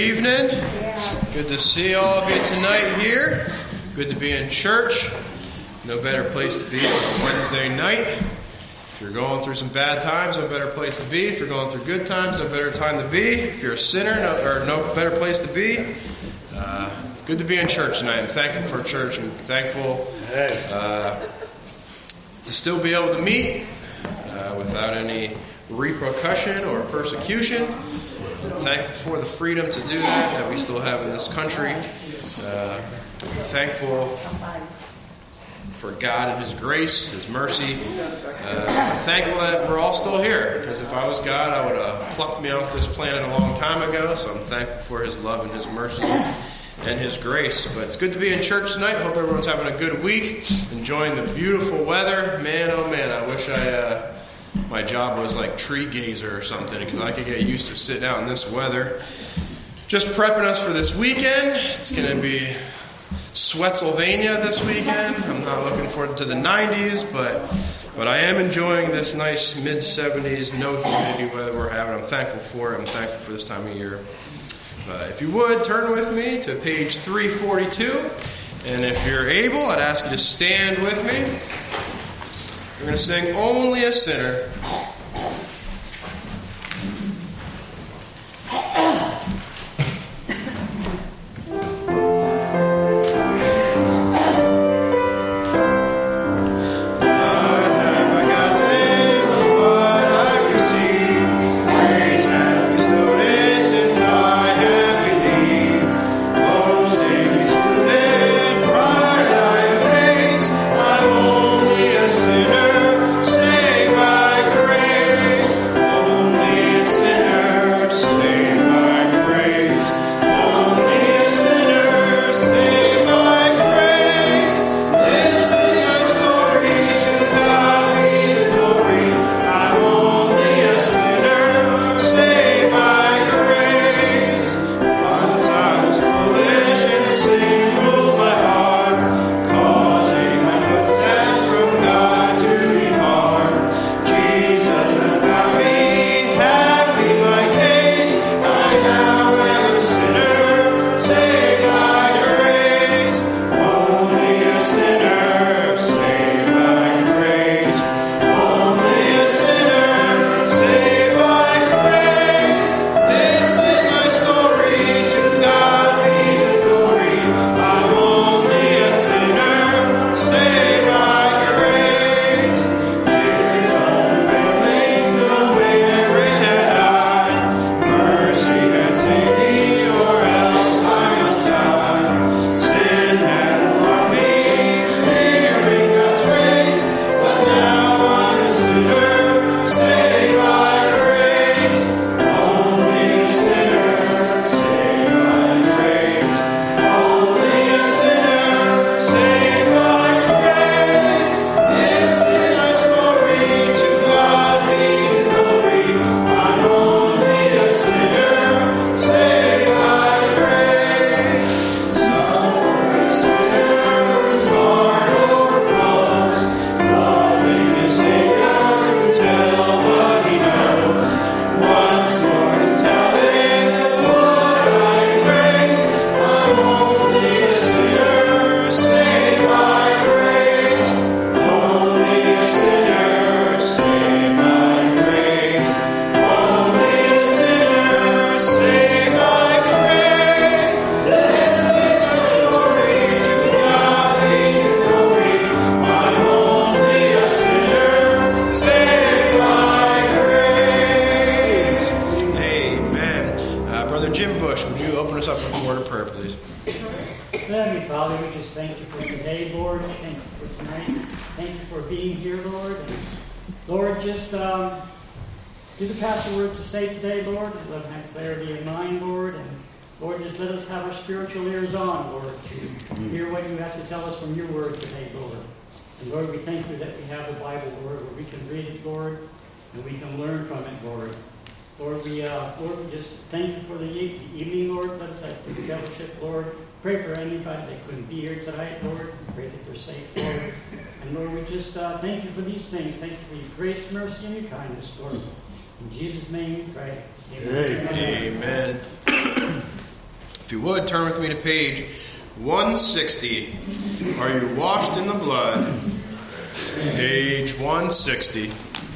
evening. Good to see all of you tonight here. Good to be in church. No better place to be on a Wednesday night. If you're going through some bad times, no better place to be. If you're going through good times, no better time to be. If you're a sinner, no better place to be. It's good to be in church tonight. I'm thankful for church. I'm thankful to still be able to meet without any repercussion or persecution. I'm thankful for the freedom to do that we still have in this country. Thankful for God and His grace, His mercy. I'm thankful that we're all still here, because if I was God, I would have plucked me off this planet a long time ago. So I'm thankful for His love and His mercy and His grace. But it's good to be in church tonight. Hope everyone's having a good week, enjoying the beautiful weather. Man, oh man, I wish my job was like tree gazer or something, because I could get used to sitting out in this weather. Just prepping us for this weekend. It's going to be Sweatsylvania this weekend. I'm not looking forward to the 90s, but I am enjoying this nice mid-70s, no humidity weather we're having. I'm thankful for it. I'm thankful for this time of year. If you would, turn with me to page 342. And if you're able, I'd ask you to stand with me. We're going to sing Only a Sinner. Pray for anybody that couldn't be here tonight, Lord. Pray that they're safe, Lord. And Lord, we just thank you for these things. Thank you for your grace, mercy, and your kindness, Lord. In Jesus' name we pray. Amen. Amen. you would, turn with me to page 160. Are you washed in the blood? Page 160.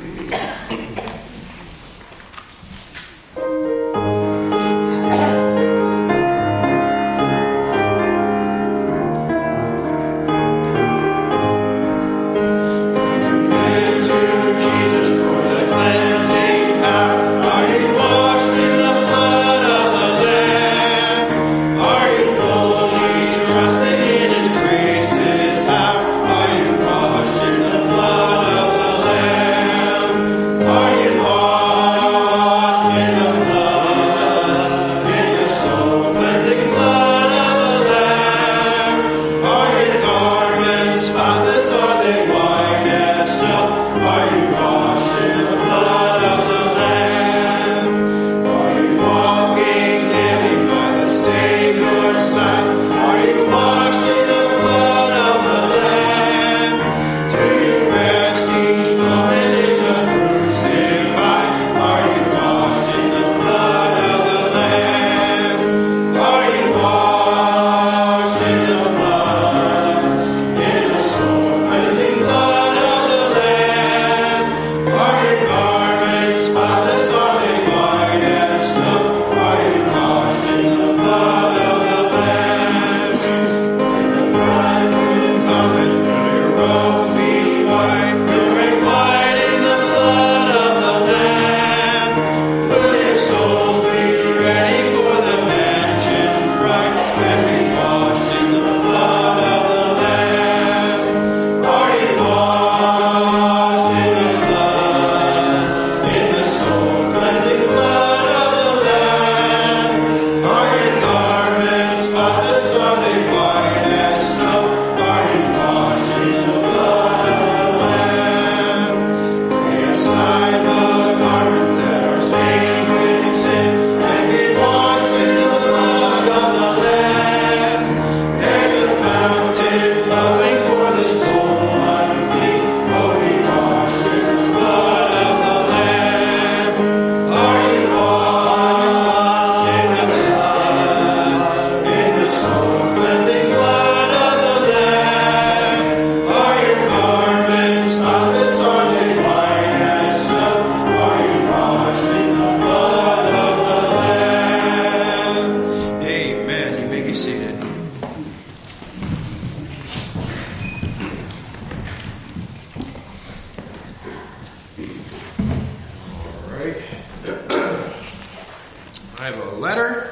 I have a letter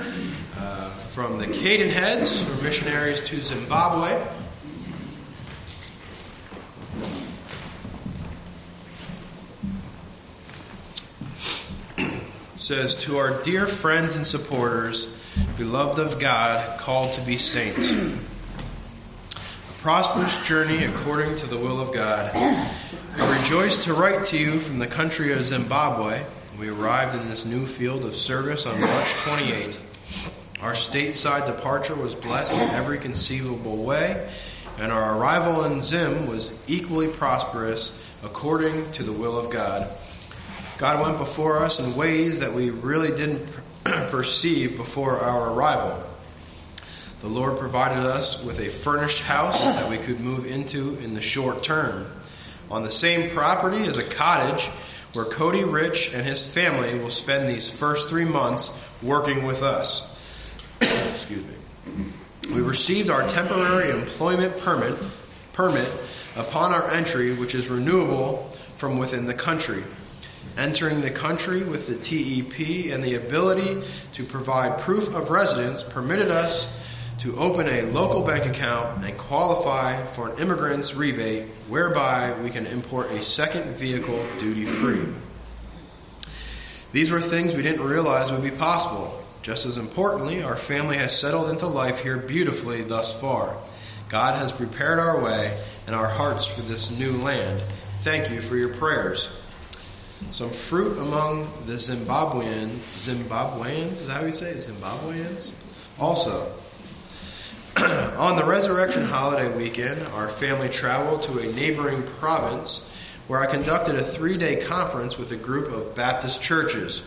from the Cadenheads, who are missionaries to Zimbabwe. It says, "To our dear friends and supporters, beloved of God, called to be saints, a prosperous journey according to the will of God. We rejoice to write to you from the country of Zimbabwe. We arrived in this new field of service on March 28th. Our stateside departure was blessed in every conceivable way, and our arrival in Zim was equally prosperous according to the will of God. God went before us in ways that we really didn't perceive before our arrival. The Lord provided us with a furnished house that we could move into in the short term. On the same property is a cottage where Cody Rich and his family will spend these first 3 months working with us. Excuse me. We received our temporary employment permit upon our entry, which is renewable from within the country. Entering the country with the TEP and the ability to provide proof of residence permitted us to open a local bank account and qualify for an immigrant's rebate, whereby we can import a second vehicle duty-free. These were things we didn't realize would be possible. Just as importantly, our family has settled into life here beautifully thus far. God has prepared our way and our hearts for this new land. Thank you for your prayers. Some fruit among the Zimbabweans, is that how you say it? Zimbabweans? Also, on the Resurrection holiday weekend, our family traveled to a neighboring province where I conducted a 3-day conference with a group of Baptist churches.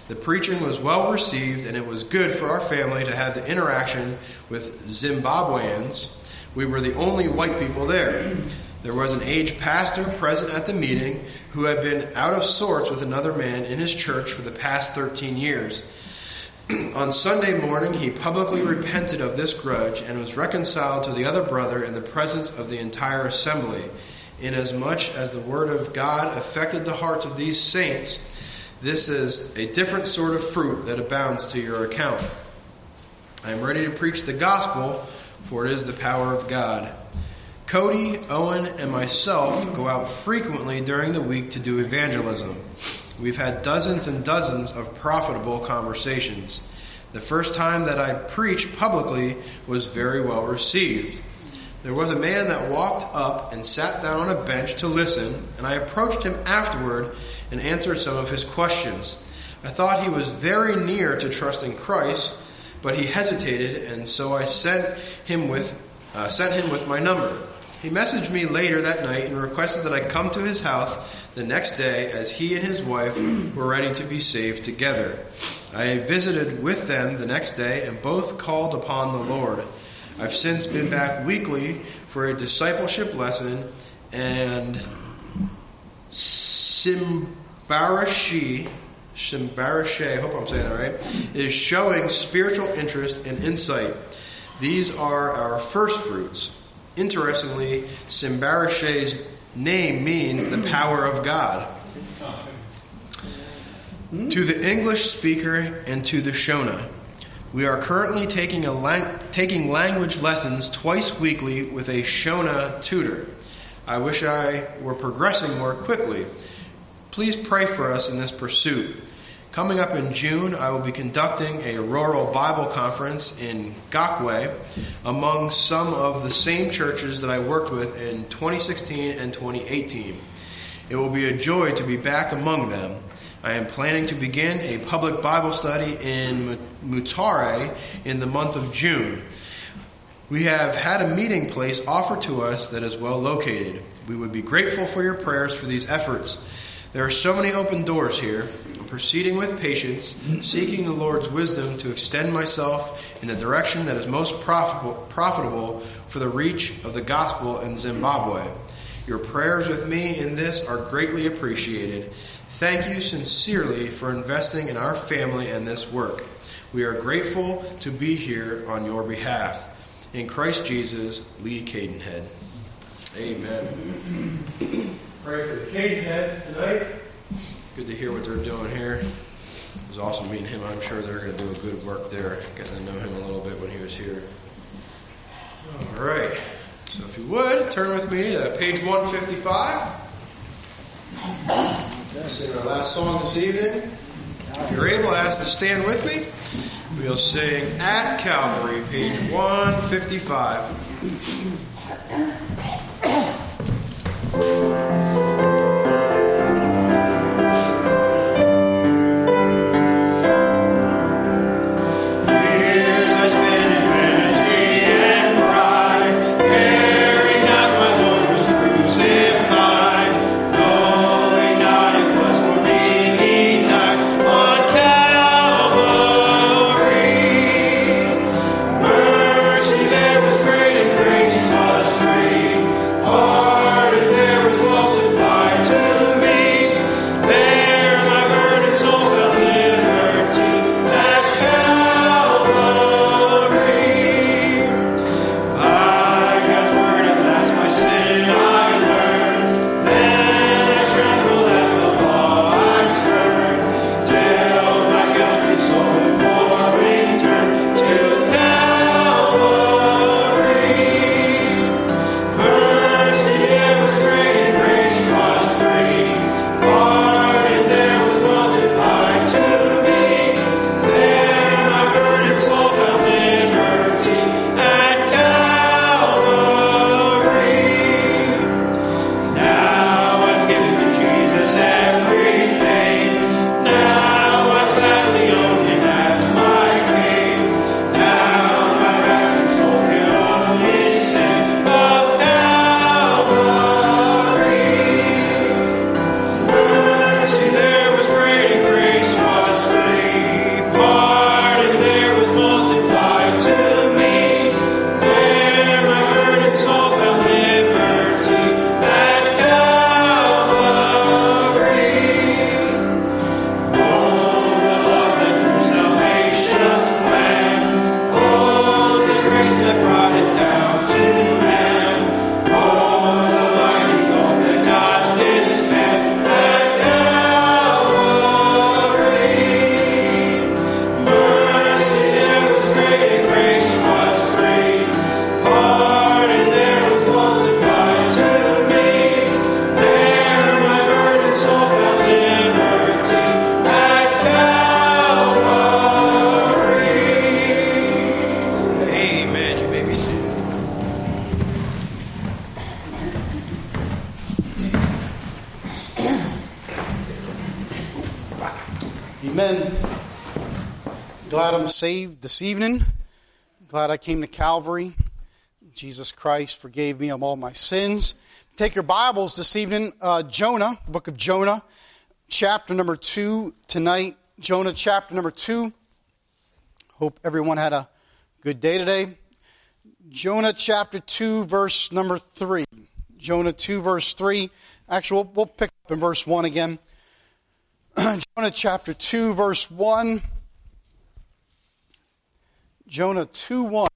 The preaching was well received, and it was good for our family to have the interaction with Zimbabweans. We were the only white people there. There was an aged pastor present at the meeting who had been out of sorts with another man in his church for the past 13 years. On Sunday morning, he publicly repented of this grudge and was reconciled to the other brother in the presence of the entire assembly. Inasmuch as the word of God affected the hearts of these saints, this is a different sort of fruit that abounds to your account. I am ready to preach the gospel, for it is the power of God. Cody, Owen, and myself go out frequently during the week to do evangelism. We've had dozens and dozens of profitable conversations. The first time that I preached publicly was very well received. There was a man that walked up and sat down on a bench to listen, and I approached him afterward and answered some of his questions. I thought he was very near to trusting Christ, but he hesitated, and so I sent him with my number. He messaged me later that night and requested that I come to his house the next day, as he and his wife were ready to be saved together. I visited with them the next day, and both called upon the Lord. I've since been back weekly for a discipleship lesson, and Simbarashi, I hope I'm saying that right, is showing spiritual interest and insight. These are our first fruits. Interestingly, Simbarashe's name means the power of God. To the English speaker and to the Shona, we are currently taking language lessons twice weekly with a Shona tutor. I wish I were progressing more quickly. Please pray for us in this pursuit. Coming up in June, I will be conducting a rural Bible conference in Gakwe among some of the same churches that I worked with in 2016 and 2018. It will be a joy to be back among them. I am planning to begin a public Bible study in Mutare in the month of June. We have had a meeting place offered to us that is well located. We would be grateful for your prayers for these efforts. There are so many open doors here. I'm proceeding with patience, seeking the Lord's wisdom to extend myself in the direction that is most profitable for the reach of the gospel in Zimbabwe. Your prayers with me in this are greatly appreciated. Thank you sincerely for investing in our family and this work. We are grateful to be here on your behalf. In Christ Jesus, Lee Cadenhead. Amen. Pray for the Cadenheads tonight. Good to hear what they're doing here. It was awesome meeting him. I'm sure they're going to do a good work there. Getting to know him a little bit when he was here. All right. So if you would, turn with me to page 155. Sing our last song this evening. If you're able, I'd ask you to stand with me. We'll sing At Calvary, page 155. There was also Glad I'm saved this evening. Glad I came to Calvary. Jesus Christ forgave me of all my sins. Take your Bibles this evening. Jonah, the book of Jonah, chapter number 2 tonight. Jonah, chapter number 2. Hope everyone had a good day today. Jonah, chapter 2, verse number 3. Jonah 2, verse 3. Actually, we'll pick up in verse 1 again. Jonah, chapter 2, verse 1. Jonah 2:1.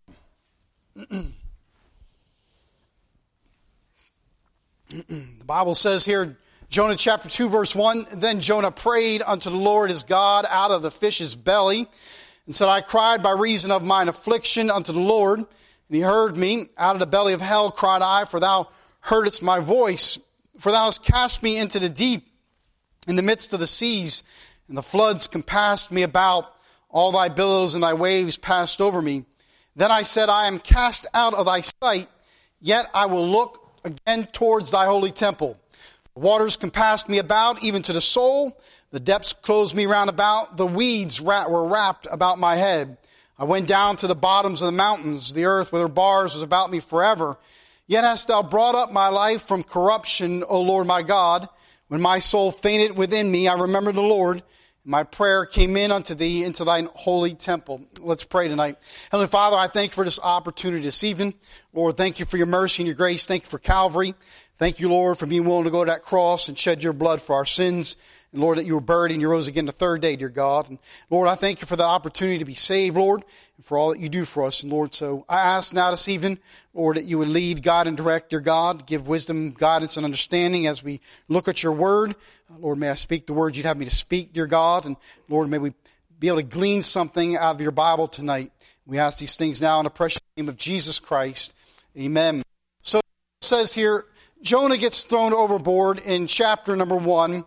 The Bible says here, Jonah chapter 2 verse 1, Then Jonah prayed unto the Lord his God out of the fish's belly, and said, I cried by reason of mine affliction unto the Lord, and he heard me. Out of the belly of hell cried I, for thou heardest my voice. For thou hast cast me into the deep, in the midst of the seas, and the floods compassed me about. All thy billows and thy waves passed over me. Then I said, I am cast out of thy sight, yet I will look again towards thy holy temple. The waters compassed me about, even to the soul. The depths closed me round about. The weeds were wrapped about my head. I went down to the bottoms of the mountains. The earth with her bars was about me forever. Yet hast thou brought up my life from corruption, O Lord my God. When my soul fainted within me, I remembered the Lord. My prayer came in unto thee into thine holy temple. Let's pray tonight. Heavenly Father, I thank you for this opportunity this evening. Lord, thank you for your mercy and your grace. Thank you for Calvary. Thank you, Lord, for being willing to go to that cross and shed your blood for our sins. And Lord, that you were buried and you rose again the third day, dear God. And Lord, I thank you for the opportunity to be saved, Lord, and for all that you do for us. And Lord, so I ask now this evening, Lord, that you would lead, guide, and direct, dear God. Give wisdom, guidance, and understanding as we look at your word. Lord, may I speak the words you'd have me to speak, dear God. And Lord, may we be able to glean something out of your Bible tonight. We ask these things now in the precious name of Jesus Christ. Amen. So it says here, Jonah gets thrown overboard in chapter number 1.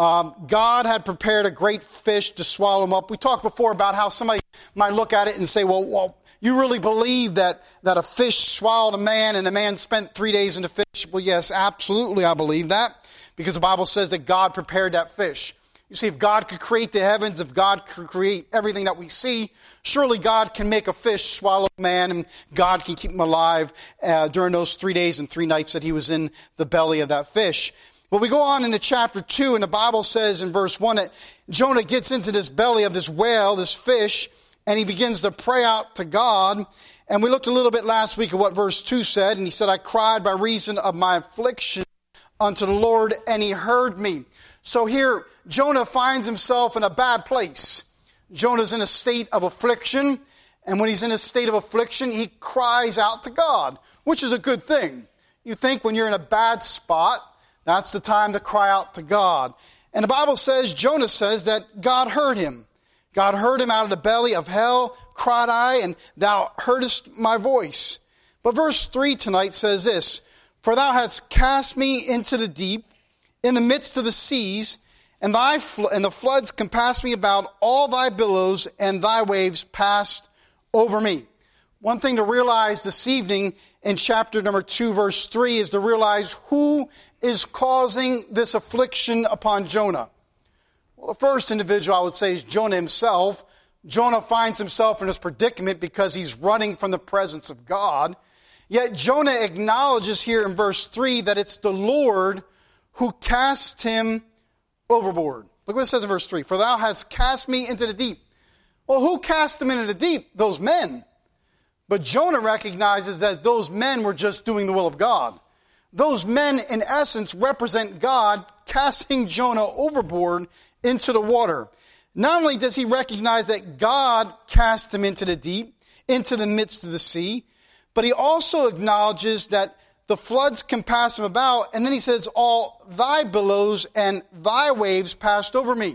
God had prepared a great fish to swallow him up. We talked before about how somebody might look at it and say, well, you really believe that a fish swallowed a man and a man spent 3 days in the fish? Well, yes, absolutely I believe that. Because the Bible says that God prepared that fish. You see, if God could create the heavens, if God could create everything that we see, surely God can make a fish swallow a man, and God can keep him alive during those 3 days and 3 nights that he was in the belly of that fish. But we go on into chapter 2, and the Bible says in verse 1 that Jonah gets into this belly of this whale, this fish, and he begins to pray out to God. And we looked a little bit last week at what verse 2 said, and he said, I cried by reason of my affliction unto the Lord, and he heard me. So here, Jonah finds himself in a bad place. Jonah's in a state of affliction, and when he's in a state of affliction, he cries out to God, which is a good thing. You think when you're in a bad spot, that's the time to cry out to God. And the Bible says, Jonah says that God heard him. God heard him out of the belly of hell, cried I, and thou heardest my voice. But verse 3 tonight says this, For thou hast cast me into the deep, in the midst of the seas, and the floods compassed me about. All thy billows and thy waves passed over me. One thing to realize this evening in chapter number 2, verse 3, is to realize who is causing this affliction upon Jonah. Well, the first individual I would say is Jonah himself. Jonah finds himself in this predicament because he's running from the presence of God. Yet Jonah acknowledges here in verse 3 that it's the Lord who cast him overboard. Look what it says in verse 3. For thou hast cast me into the deep. Well, who cast him into the deep? Those men. But Jonah recognizes that those men were just doing the will of God. Those men, in essence, represent God casting Jonah overboard into the water. Not only does he recognize that God cast him into the deep, into the midst of the sea, but he also acknowledges that the floods compass him about, and then he says, all thy billows and thy waves passed over me.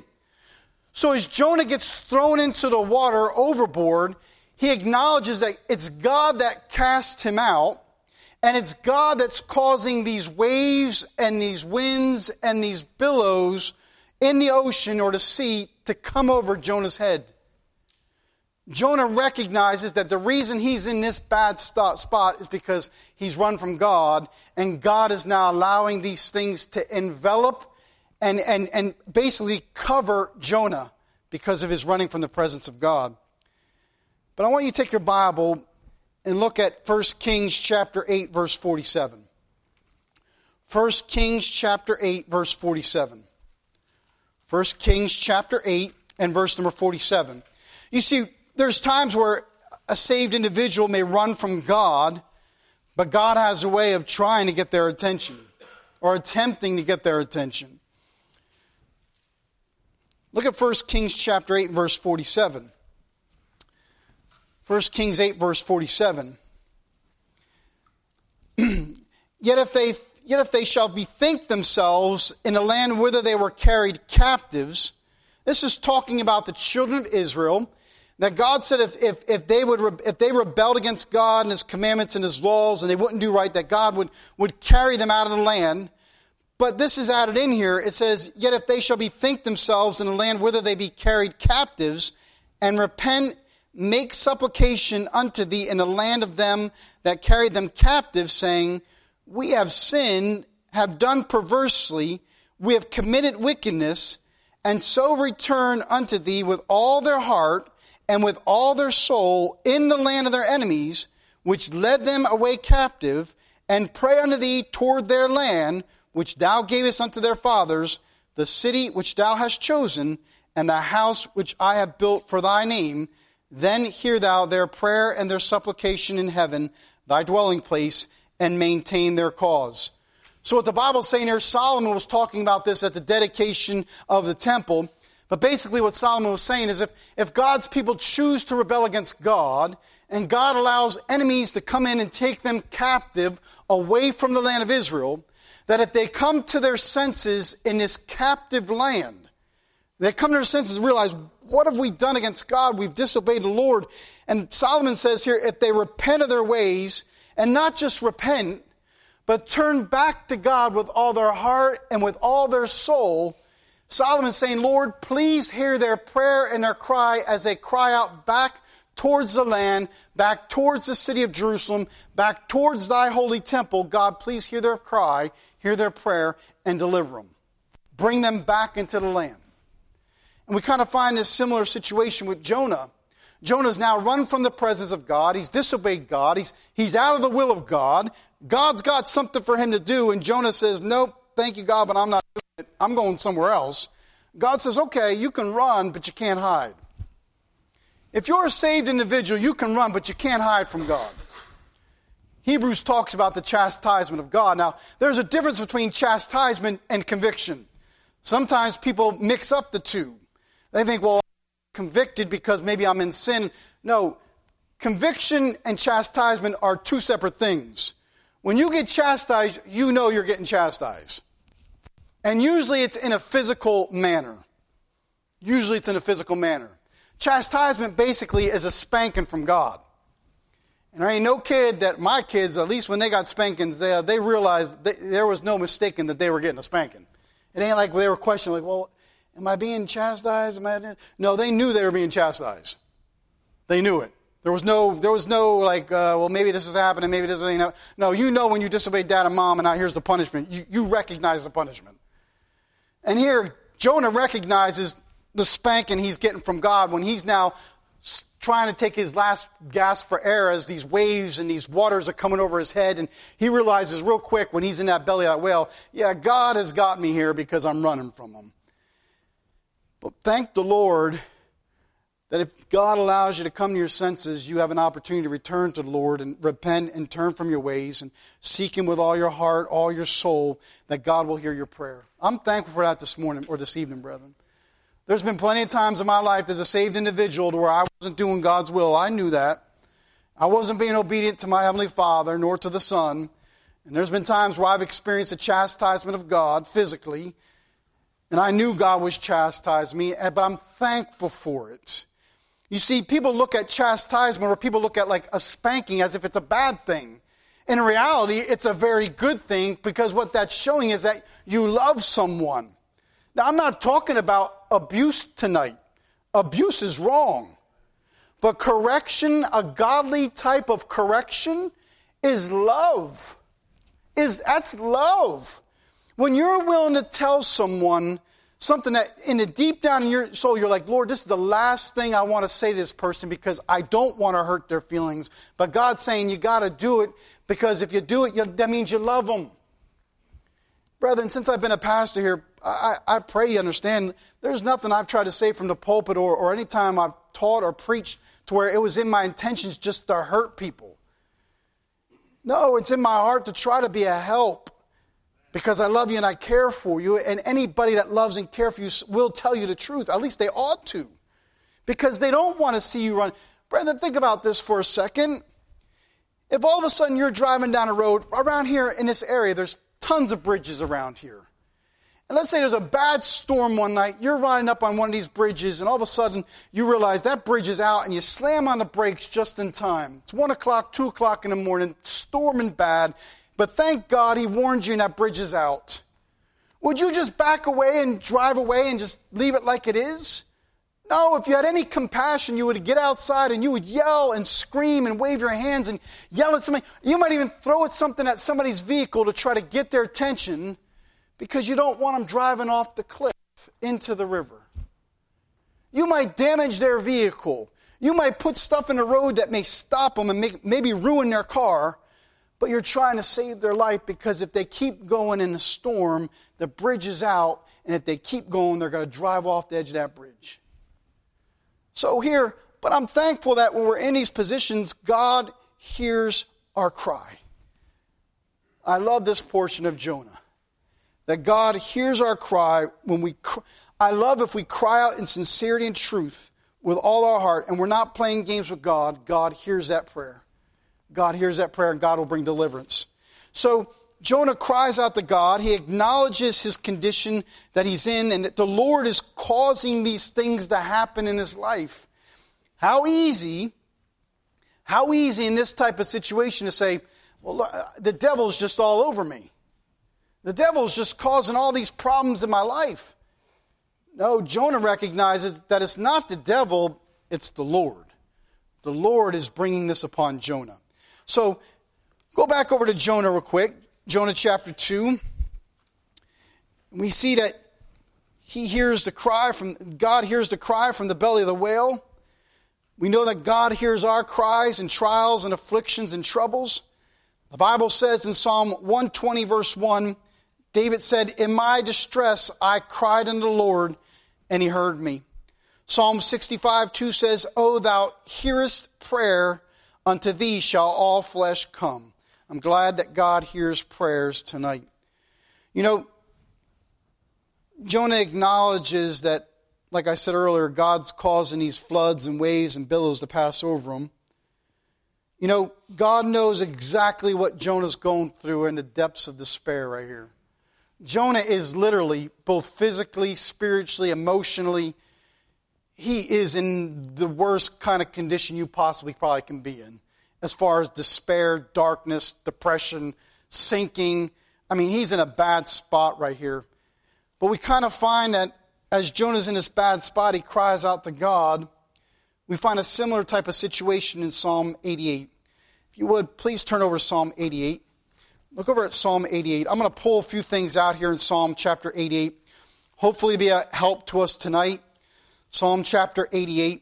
So as Jonah gets thrown into the water overboard, he acknowledges that it's God that cast him out, and it's God that's causing these waves and these winds and these billows in the ocean or the sea to come over Jonah's head. Jonah recognizes that the reason he's in this bad spot is because he's run from God, and God is now allowing these things to envelop and basically cover Jonah because of his running from the presence of God. But I want you to take your Bible and look at 1 Kings chapter 8, verse 47. 1 Kings chapter 8, verse 47. 1 Kings chapter 8 and verse number 47. You see, there's times where a saved individual may run from God, but God has a way of trying to get their attention or attempting to get their attention. Look at 1 Kings chapter 8 and verse 47. 1 Kings 8 verse 47. Yet if they shall bethink themselves in a land whither they were carried captives. This is talking about the children of Israel. That God said if they rebelled against God and His commandments and His laws and they wouldn't do right, that God would carry them out of the land. But this is added in here. It says, yet if they shall bethink themselves in a land whither they be carried captives, and repent, make supplication unto thee in the land of them that carried them captive, saying, we have sinned, have done perversely, we have committed wickedness, and so return unto thee with all their heart and with all their soul in the land of their enemies, which led them away captive, and pray unto thee toward their land, which thou gavest unto their fathers, the city which thou hast chosen, and the house which I have built for thy name, then hear thou their prayer and their supplication in heaven, thy dwelling place, and maintain their cause. So what the Bible's saying here, Solomon was talking about this at the dedication of the temple. But basically what Solomon was saying is if God's people choose to rebel against God, and God allows enemies to come in and take them captive away from the land of Israel, that if they come to their senses in this captive land, they come to their senses and realize, what have we done against God? We've disobeyed the Lord. And Solomon says here, if they repent of their ways, and not just repent, but turn back to God with all their heart and with all their soul, Solomon's saying, Lord, please hear their prayer and their cry as they cry out back towards the land, back towards the city of Jerusalem, back towards thy holy temple. God, please hear their cry, hear their prayer, and deliver them. Bring them back into the land. And we kind of find this similar situation with Jonah. Jonah's now run from the presence of God. He's disobeyed God. He's out of the will of God. God's got something for him to do. And Jonah says, nope, thank you, God, but I'm not doing it. I'm going somewhere else. God says, okay, you can run, but you can't hide. If you're a saved individual, you can run, but you can't hide from God. Hebrews talks about the chastisement of God. Now, there's a difference between chastisement and conviction. Sometimes people mix up the two. They think, well, I'm convicted because maybe I'm in sin. No, conviction and chastisement are two separate things. When you get chastised, you know you're getting chastised. And usually it's in a physical manner. Chastisement basically is a spanking from God. And there ain't no kid that my kids, at least when they got spankings, they realized there was no mistaking that they were getting a spanking. It ain't like they were questioning, like, well, am I being chastised? No, they knew they were being chastised. They knew it. There was no like, well, maybe this is happening, maybe this ain't. No, you know when you disobey dad and mom, and now here's the punishment. You recognize the punishment. And here, Jonah recognizes the spanking he's getting from God when he's now trying to take his last gasp for air as these waves and these waters are coming over his head. And he realizes real quick when he's in that belly of that whale, yeah, God has got me here because I'm running from him. But thank the Lord that if God allows you to come to your senses, you have an opportunity to return to the Lord and repent and turn from your ways and seek Him with all your heart, all your soul, that God will hear your prayer. I'm thankful for that this morning or this evening, brethren. There's been plenty of times in my life as a saved individual where I wasn't doing God's will. I knew that. I wasn't being obedient to my Heavenly Father nor to the Son. And there's been times where I've experienced the chastisement of God physically. And I knew God was chastising me, but I'm thankful for it. You see, people look at chastisement or people look at like a spanking as if it's a bad thing. In reality, it's a very good thing because what that's showing is that you love someone. Now, I'm not talking about abuse tonight. Abuse is wrong. But correction, a godly type of correction, is love. That's love. When you're willing to tell someone Something that in the deep down in your soul, you're like, Lord, this is the last thing I want to say to this person because I don't want to hurt their feelings. But God's saying you got to do it because if you do it, that means you love them. Brethren, since I've been a pastor here, I pray you understand there's nothing I've tried to say from the pulpit or any time I've taught or preached to where it was in my intentions just to hurt people. No, it's in my heart to try to be a help. Because I love you and I care for you. And anybody that loves and cares for you will tell you the truth. At least they ought to. Because they don't want to see you run. Brethren, think about this for a second. If all of a sudden you're driving down a road, around here in this area, there's tons of bridges around here. And let's say there's a bad storm one night. You're riding up on one of these bridges and all of a sudden you realize that bridge is out and you slam on the brakes just in time. It's 1 o'clock, 2 o'clock in the morning, storming bad. But thank God he warned you and that bridge is out. Would you just back away and drive away and just leave it like it is? No, if you had any compassion, you would get outside and you would yell and scream and wave your hands and yell at somebody. You might even throw something at somebody's vehicle to try to get their attention because you don't want them driving off the cliff into the river. You might damage their vehicle. You might put stuff in the road that may stop them and maybe ruin their car. But you're trying to save their life because if they keep going in the storm, the bridge is out. And if they keep going, they're going to drive off the edge of that bridge. So here, but I'm thankful that when we're in these positions, God hears our cry. I love this portion of Jonah. That God hears our cry when we I love if we cry out in sincerity and truth with all our heart and we're not playing games with God, God hears that prayer. God hears that prayer and God will bring deliverance. So Jonah cries out to God. He acknowledges his condition that he's in and that the Lord is causing these things to happen in his life. How easy in this type of situation to say, well, the devil's just all over me. The devil's just causing all these problems in my life. No, Jonah recognizes that it's not the devil, it's the Lord. The Lord is bringing this upon Jonah. So, go back over to Jonah real quick. Jonah chapter 2. We see that God hears the cry from the belly of the whale. We know that God hears our cries in trials and afflictions and troubles. The Bible says in Psalm 120 verse 1, David said, "In my distress I cried unto the Lord, and he heard me." Psalm 65:2 says, "O thou hearest prayer, unto thee shall all flesh come." I'm glad that God hears prayers tonight. You know, Jonah acknowledges that, like I said earlier, God's causing these floods and waves and billows to pass over him. You know, God knows exactly what Jonah's going through in the depths of despair right here. Jonah is literally, both physically, spiritually, emotionally, he is in the worst kind of condition you possibly probably can be in. As far as despair, darkness, depression, sinking. I mean, he's in a bad spot right here. But we kind of find that as Jonah's in this bad spot, he cries out to God. We find a similar type of situation in Psalm 88. If you would, please turn over to Psalm 88. Look over at Psalm 88. I'm going to pull a few things out here in Psalm chapter 88. Hopefully be a help to us tonight. Psalm chapter 88.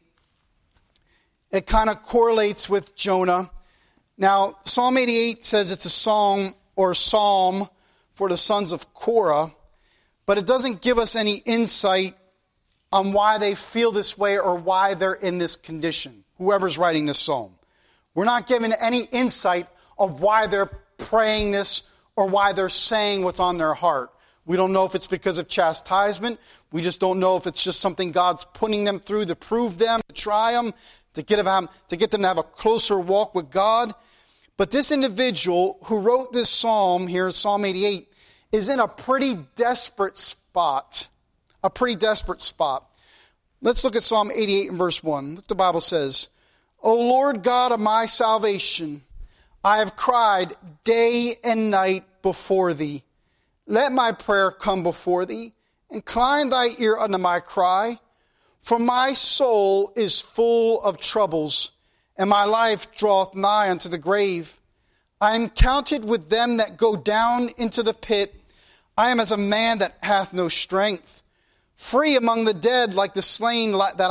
It kind of correlates with Jonah. Now, Psalm 88 says it's a song or psalm for the sons of Korah, but it doesn't give us any insight on why they feel this way or why they're in this condition, whoever's writing this psalm. We're not given any insight of why they're praying this or why they're saying what's on their heart. We don't know if it's because of chastisement. We just don't know if it's just something God's putting them through to prove them, to try them, to get them to have a closer walk with God. But this individual who wrote this psalm here, Psalm 88, is in a pretty desperate spot. A pretty desperate spot. Let's look at Psalm 88 and verse 1. Look, the Bible says, "O Lord God of my salvation, I have cried day and night before thee. Let my prayer come before thee. Incline thy ear unto my cry. For my soul is full of troubles, and my life draweth nigh unto the grave. I am counted with them that go down into the pit. I am as a man that hath no strength. Free among the dead like the slain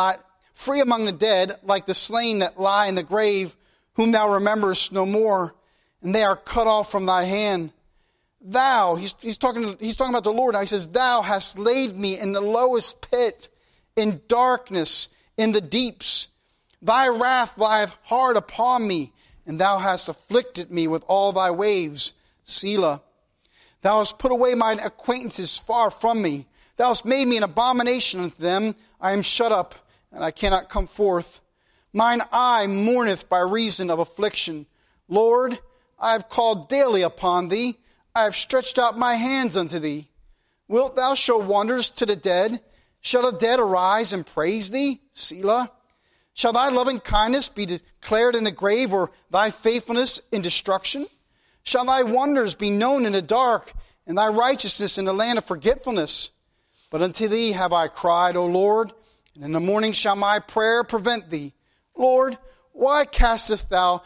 that lie in the grave, whom thou rememberest no more, and they are cut off from thy hand. Thou, he's talking about the Lord now. He says, thou hast laid me in the lowest pit, in darkness, in the deeps. Thy wrath lieth hard upon me, and thou hast afflicted me with all thy waves. Selah. Thou hast put away mine acquaintances far from me. Thou hast made me an abomination unto them. I am shut up, and I cannot come forth. Mine eye mourneth by reason of affliction. Lord, I have called daily upon thee. I have stretched out my hands unto thee. Wilt thou show wonders to the dead? Shall the dead arise and praise thee? Selah. Shall thy loving kindness be declared in the grave, or thy faithfulness in destruction? Shall thy wonders be known in the dark, and thy righteousness in the land of forgetfulness? But unto thee have I cried, O Lord, and in the morning shall my prayer prevent thee. Lord, why castest thou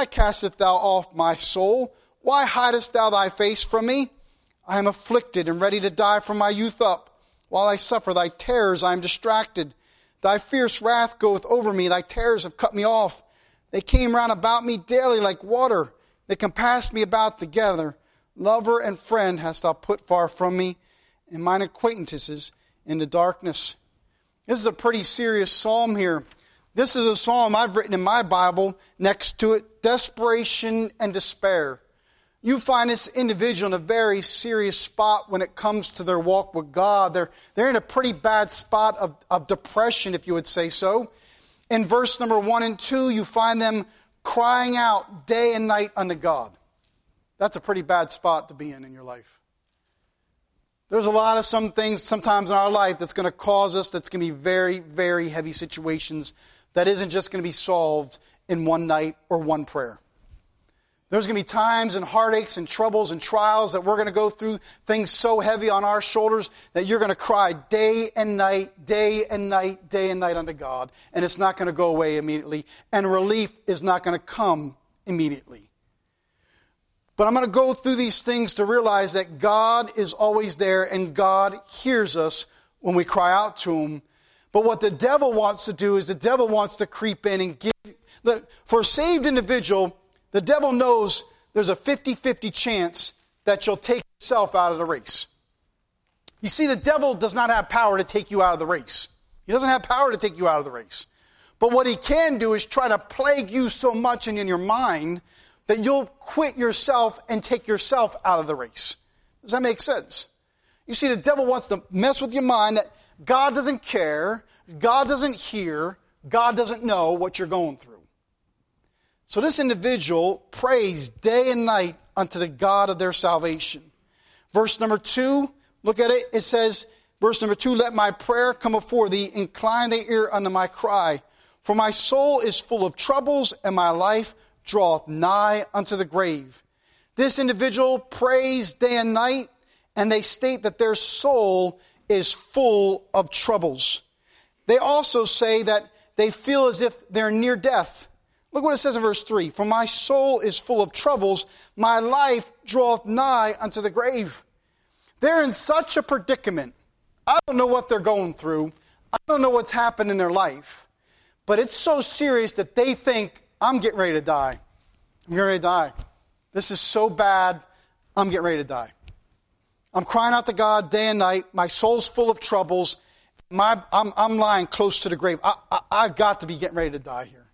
off my soul? Why hidest thou thy face from me? I am afflicted and ready to die from my youth up. While I suffer thy terrors, I am distracted. Thy fierce wrath goeth over me. Thy terrors have cut me off. They came round about me daily like water. They compassed me about together. Lover and friend hast thou put far from me, and mine acquaintances in the darkness. This is a pretty serious psalm here. This is a psalm I've written in my Bible, next to it, desperation and despair. You find this individual in a very serious spot when it comes to their walk with God. They're in a pretty bad spot of depression, if you would say so. In verse number 1 and 2, you find them crying out day and night unto God. That's a pretty bad spot to be in your life. There's a lot of some things sometimes in our life that's going to cause us, that's going to be very, very heavy situations that isn't just going to be solved in one night or one prayer. There's going to be times and heartaches and troubles and trials that we're going to go through, things so heavy on our shoulders that you're going to cry day and night, day and night, day and night unto God. And it's not going to go away immediately. And relief is not going to come immediately. But I'm going to go through these things to realize that God is always there and God hears us when we cry out to Him. But what the devil wants to do is the devil wants to creep in and give. Look, for a saved individual, the devil knows there's a 50-50 chance that you'll take yourself out of the race. You see, the devil does not have power to take you out of the race. He doesn't have power to take you out of the race. But what he can do is try to plague you so much in your mind that you'll quit yourself and take yourself out of the race. Does that make sense? You see, the devil wants to mess with your mind that God doesn't care, God doesn't hear, God doesn't know what you're going through. So this individual prays day and night unto the God of their salvation. Verse number 2, look at it. It says, verse number 2, let my prayer come before thee, incline thy ear unto my cry. For my soul is full of troubles, and my life draweth nigh unto the grave. This individual prays day and night, and they state that their soul is full of troubles. They also say that they feel as if they're near death. Look what it says in verse 3. For my soul is full of troubles, my life draweth nigh unto the grave. They're in such a predicament. I don't know what they're going through. I don't know what's happened in their life. But it's so serious that they think, I'm getting ready to die. I'm getting ready to die. This is so bad, I'm getting ready to die. I'm crying out to God day and night. My soul's full of troubles. I'm lying close to the grave. I've got to be getting ready to die here.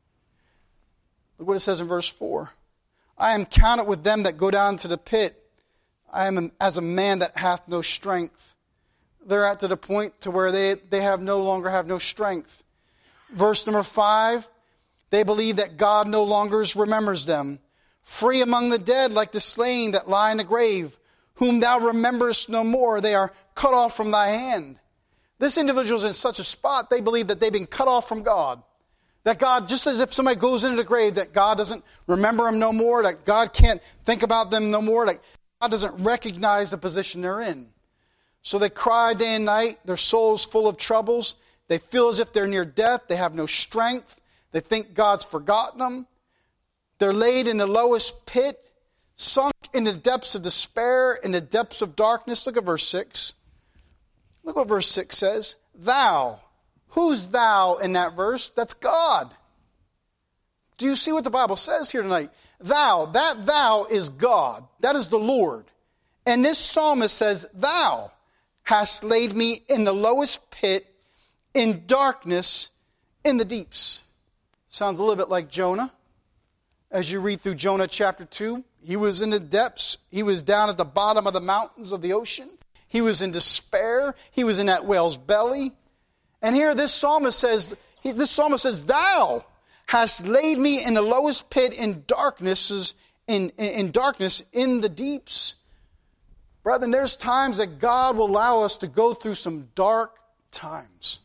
Look what it says in verse 4. I am counted with them that go down to the pit. I am as a man that hath no strength. They're at to the point to where they no longer have no strength. Verse number 5, they believe that God no longer remembers them. Free among the dead like the slain that lie in the grave, whom thou rememberest no more, they are cut off from thy hand. This individual is in such a spot, they believe that they've been cut off from God. That God, just as if somebody goes into the grave, that God doesn't remember them no more, that God can't think about them no more, that God doesn't recognize the position they're in. So they cry day and night, their soul's full of troubles, they feel as if they're near death, they have no strength, they think God's forgotten them. They're laid in the lowest pit, sunk in the depths of despair, in the depths of darkness. Look at verse 6. Look what verse 6 says. Thou. Who's thou in that verse? That's God. Do you see what the Bible says here tonight? Thou. That thou is God. That is the Lord. And this psalmist says, Thou hast laid me in the lowest pit, in darkness, in the deeps. Sounds a little bit like Jonah. As you read through Jonah chapter 2, he was in the depths. He was down at the bottom of the mountains of the ocean. He was in despair. He was in that whale's belly. And here this psalmist says, Thou hast laid me in the lowest pit, in darkness, in darkness, in the deeps. Brethren, there's times that God will allow us to go through some dark times.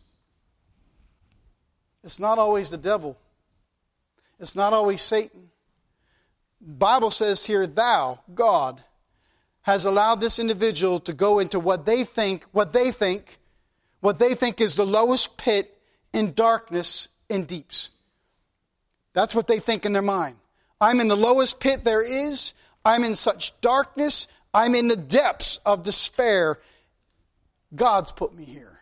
It's not always the devil. It's not always Satan. The Bible says here, Thou, God, has allowed this individual to go into what they think is the lowest pit, in darkness, in deeps. That's what they think in their mind. I'm in the lowest pit there is. I'm in such darkness. I'm in the depths of despair. God's put me here.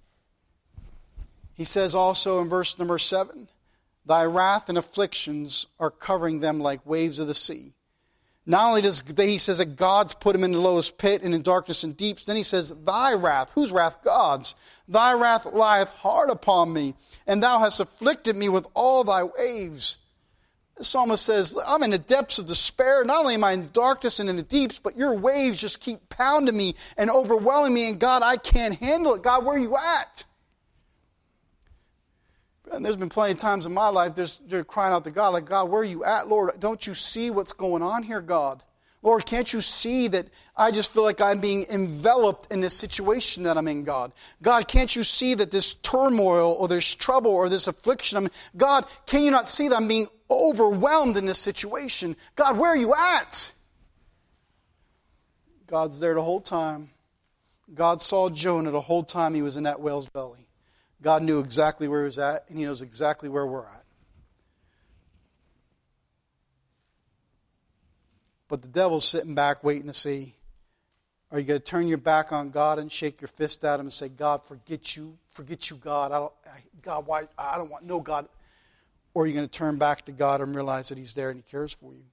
He says also in verse number 7, Thy wrath and afflictions are covering them like waves of the sea. Not only does he says that God's put him in the lowest pit and in darkness and deeps, then he says, Thy wrath. Whose wrath? God's. Thy wrath lieth hard upon me, and thou hast afflicted me with all thy waves. The psalmist says, I'm in the depths of despair. Not only am I in darkness and in the deeps, but your waves just keep pounding me and overwhelming me. And God, I can't handle it. God, where are you at? And there's been plenty of times in my life, they're crying out to God, like, God, where are you at, Lord? Don't you see what's going on here, God? Lord, can't you see that I just feel like I'm being enveloped in this situation that I'm in, God? God, can't you see that this turmoil or this trouble or this affliction, God, can you not see that I'm being overwhelmed in this situation? God, where are you at? God's there the whole time. God saw Jonah the whole time he was in that whale's belly. God knew exactly where he was at, and he knows exactly where we're at. But the devil's sitting back waiting to see, are you going to turn your back on God and shake your fist at him and say, God, forget you, God. I don't want no God. Or are you going to turn back to God and realize that he's there and he cares for you?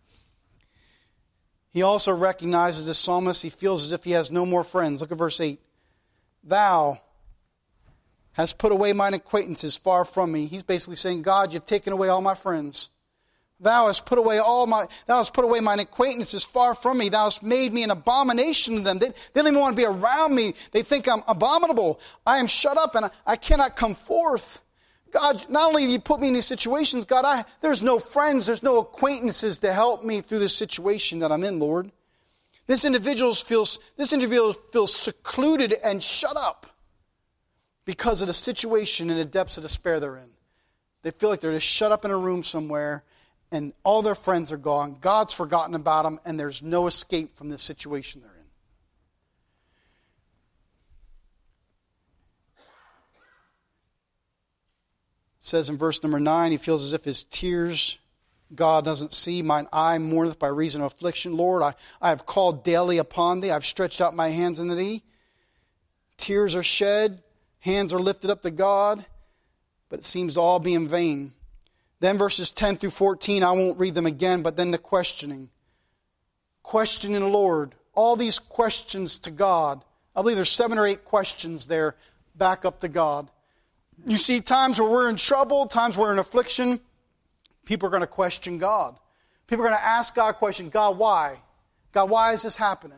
He also recognizes this psalmist, he feels as if he has no more friends. Look at verse 8. Thou hast put away mine acquaintances far from me. He's basically saying, God, you've taken away all my friends. Thou hast put away mine acquaintances far from me. Thou hast made me an abomination to them. They don't even want to be around me. They think I'm abominable. I am shut up and I cannot come forth. God, not only have you put me in these situations, God, there's no friends, there's no acquaintances to help me through this situation that I'm in, Lord. This individual feels secluded and shut up because of the situation and the depths of despair they're in. They feel like they're just shut up in a room somewhere and all their friends are gone. God's forgotten about them and there's no escape from this situation they're in. It says in verse number 9, he feels as if his tears God doesn't see. Mine eye mourneth by reason of affliction. Lord, I have called daily upon thee. I've stretched out my hands unto thee. Tears are shed. Hands are lifted up to God. But it seems to all be in vain. Then verses 10 through 14, I won't read them again, but then the questioning. Questioning the Lord. All these questions to God. I believe there's 7 or 8 questions there back up to God. You see, times where we're in trouble, times where we're in affliction, people are going to question God. People are going to ask God a question. God, why? God, why is this happening?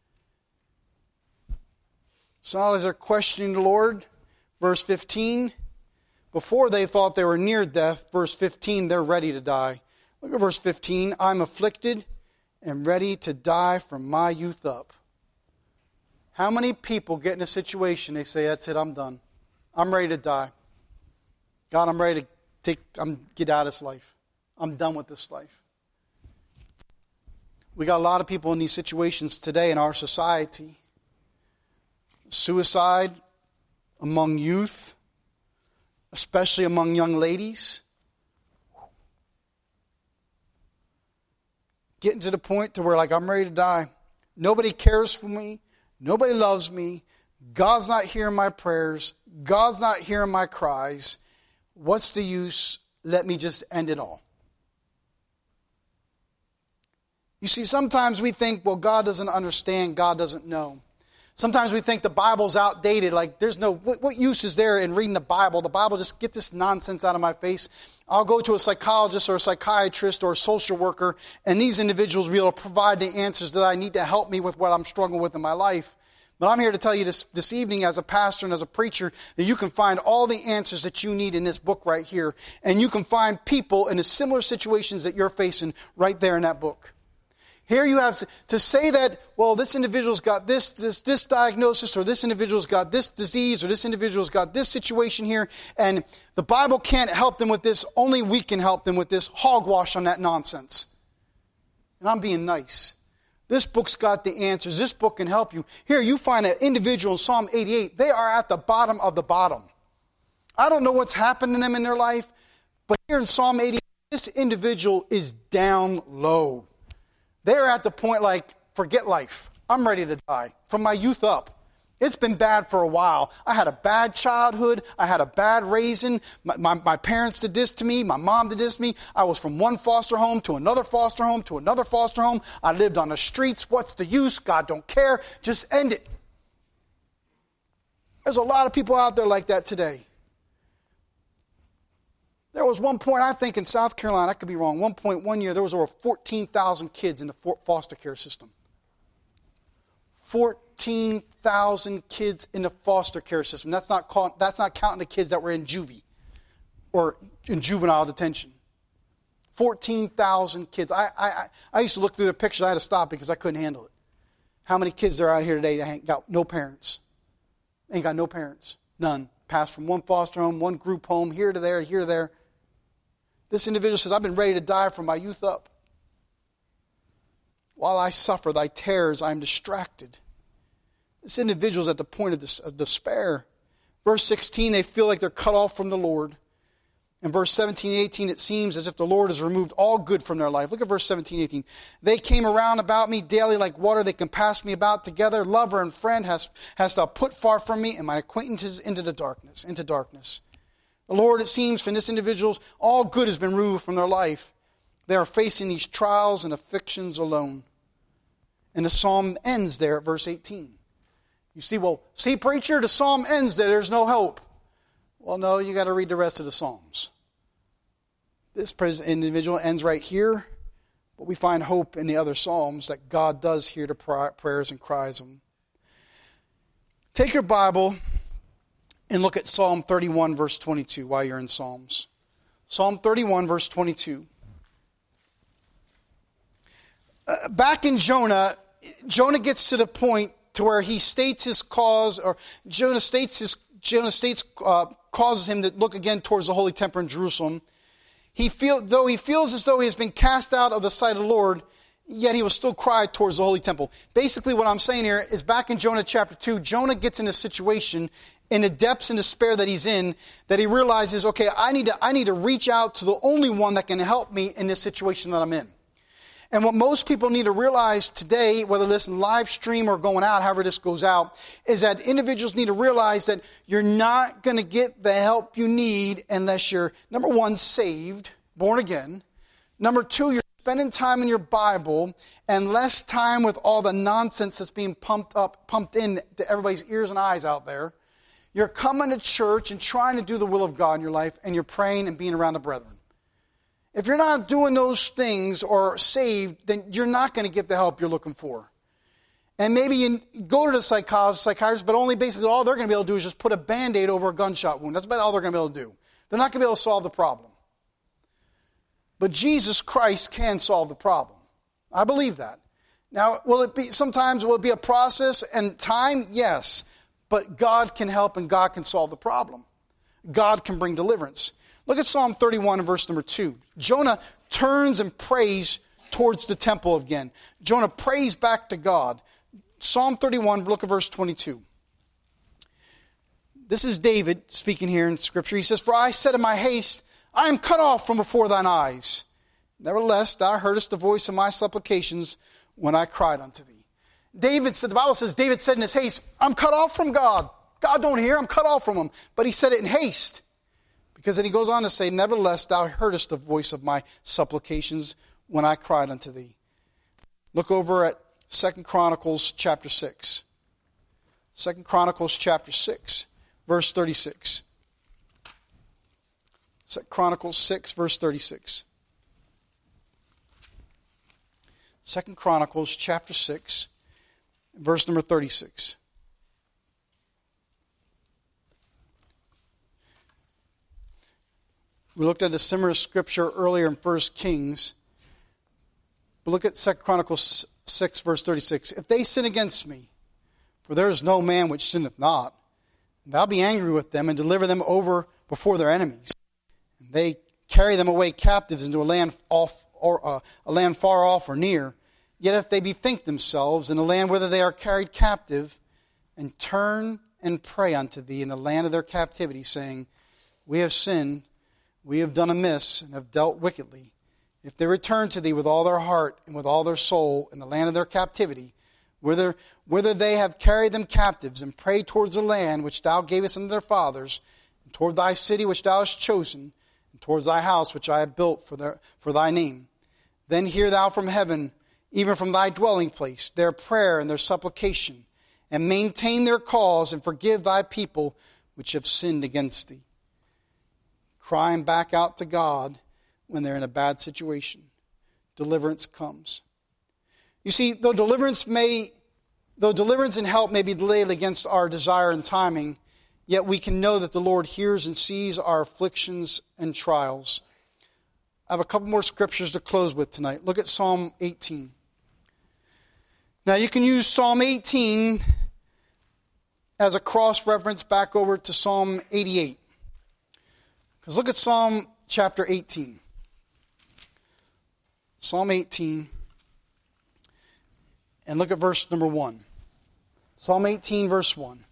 So not only they're questioning the Lord, verse 15, before they thought they were near death, verse 15, they're ready to die. Look at verse 15. I'm afflicted and ready to die from my youth up. How many people get in a situation, they say, that's it, I'm done. I'm ready to die. God, I'm ready to get out of this life. I'm done with this life. We got a lot of people in these situations today in our society. Suicide among youth, especially among young ladies. Getting to the point to where, like, I'm ready to die. Nobody cares for me. Nobody loves me. Nobody accepts me. Nobody God's not hearing my prayers. God's not hearing my cries. What's the use? Let me just end it all. You see, sometimes we think, well, God doesn't understand. God doesn't know. Sometimes we think the Bible's outdated. Like, there's no, what use is there in reading the Bible? The Bible, just get this nonsense out of my face. I'll go to a psychologist or a psychiatrist or a social worker, and these individuals will be able to provide the answers that I need to help me with what I'm struggling with in my life. But I'm here to tell you this evening as a pastor and as a preacher that you can find all the answers that you need in this book right here. And you can find people in the similar situations that you're facing right there in that book. Here you have to say that, well, this individual's got this diagnosis, or this individual's got this disease, or this individual's got this situation here, and the Bible can't help them with this. Only we can help them with this. Hogwash on that nonsense. And I'm being nice. This book's got the answers. This book can help you. Here you find an individual in Psalm 88. They are at the bottom of the bottom. I don't know what's happened to them in their life, but here in Psalm 88, this individual is down low. They're at the point like, forget life. I'm ready to die. From my youth up. It's been bad for a while. I had a bad childhood. I had a bad raising. My parents did this to me. My mom did this to me. I was from one foster home to another foster home to another foster home. I lived on the streets. What's the use? God don't care. Just end it. There's a lot of people out there like that today. There was one point, I think, in South Carolina, I could be wrong, one year, there was over 14,000 kids in the foster care system. 14,000 kids in the foster care system. That's not counting the kids that were in juvie or in juvenile detention. 14,000 kids. I used to look through the pictures. I had to stop because I couldn't handle it. How many kids are out here today that ain't got no parents? Ain't got no parents. None. Passed from one foster home, one group home, here to there, here to there. This individual says, I've been ready to die from my youth up. While I suffer thy terrors, I am distracted. This individual is at the point of despair. Verse 16, they feel like they're cut off from the Lord. In verse 17 and 18, it seems as if the Lord has removed all good from their life. Look at verse 17 and 18. They came around about me daily like water. They compassed me about together. Lover and friend hast thou put far from me, and my acquaintances into darkness. The Lord, it seems, from this individual, all good has been removed from their life. They are facing these trials and afflictions alone. And the psalm ends there at verse 18. You see, well, see, preacher, the psalm ends there. There's no hope. Well, no, you got to read the rest of the Psalms. This individual ends right here, but we find hope in the other Psalms that God does hear the prayers and cries of them. Take your Bible and look at Psalm 31, verse 22, while you're in Psalms. Psalm 31, verse 22. Back in Jonah gets to the point to where he states his cause, or Jonah causes him to look again towards the holy temple in Jerusalem. Though he feels as though he has been cast out of the sight of the Lord, yet he will still cry towards the holy temple. Basically what I'm saying here is back in Jonah chapter 2, Jonah gets in a situation in the depths and despair that he's in, that he realizes, okay, I need to reach out to the only one that can help me in this situation that I'm in. And what most people need to realize today, whether listen live stream or going out, however this goes out, is that individuals need to realize that you're not going to get the help you need unless you're, number one, saved, born again. Number two, you're spending time in your Bible and less time with all the nonsense that's being pumped in to everybody's ears and eyes out there. You're coming to church and trying to do the will of God in your life, and you're praying and being around the brethren. If you're not doing those things or saved, then you're not going to get the help you're looking for. And maybe you go to the psychiatrist, but only basically all they're going to be able to do is just put a Band-Aid over a gunshot wound. That's about all they're going to be able to do. They're not going to be able to solve the problem. But Jesus Christ can solve the problem. I believe that. Now, sometimes will it be a process and time? Yes. But God can help and God can solve the problem. God can bring deliverance. Look at Psalm 31 and verse number 2. Jonah turns and prays towards the temple again. Jonah prays back to God. Psalm 31, look at verse 22. This is David speaking here in Scripture. He says, For I said in my haste, I am cut off from before thine eyes. Nevertheless, thou heardest the voice of my supplications when I cried unto thee. the Bible says David said in his haste, I'm cut off from God. God don't hear, I'm cut off from him. But he said it in haste. Because then he goes on to say, nevertheless, thou heardest the voice of my supplications when I cried unto thee. Look over at 2 Chronicles chapter 6. 2 Chronicles chapter 6, verse 36. 2 Chronicles 6, verse 36. 2 Chronicles chapter 6, verse number 36. We looked at a similar scripture earlier in 1 Kings. But look at 2 Chronicles 6, verse 36. If they sin against me, for there is no man which sinneth not, and thou be angry with them and deliver them over before their enemies. And they carry them away captives into a land a land far off or near. Yet if they bethink themselves in the land whither they are carried captive, and turn and pray unto thee in the land of their captivity, saying, we have sinned, we have done amiss, and have dealt wickedly. If they return to thee with all their heart and with all their soul in the land of their captivity, whither they have carried them captives, and pray towards the land which thou gavest unto their fathers, and toward thy city which thou hast chosen, and towards thy house which I have built for thy name, then hear thou from heaven, even from thy dwelling place, their prayer and their supplication, and maintain their cause, and forgive thy people which have sinned against thee. Crying back out to God when they're in a bad situation. Deliverance comes. You see, though deliverance and help may be delayed against our desire and timing, yet we can know that the Lord hears and sees our afflictions and trials. I have a couple more scriptures to close with tonight. Look at Psalm 18. Now you can use Psalm 18 as a cross-reference back over to Psalm 88. Because look at Psalm chapter 18. Psalm 18. And look at verse number 1. Psalm 18, verse 1.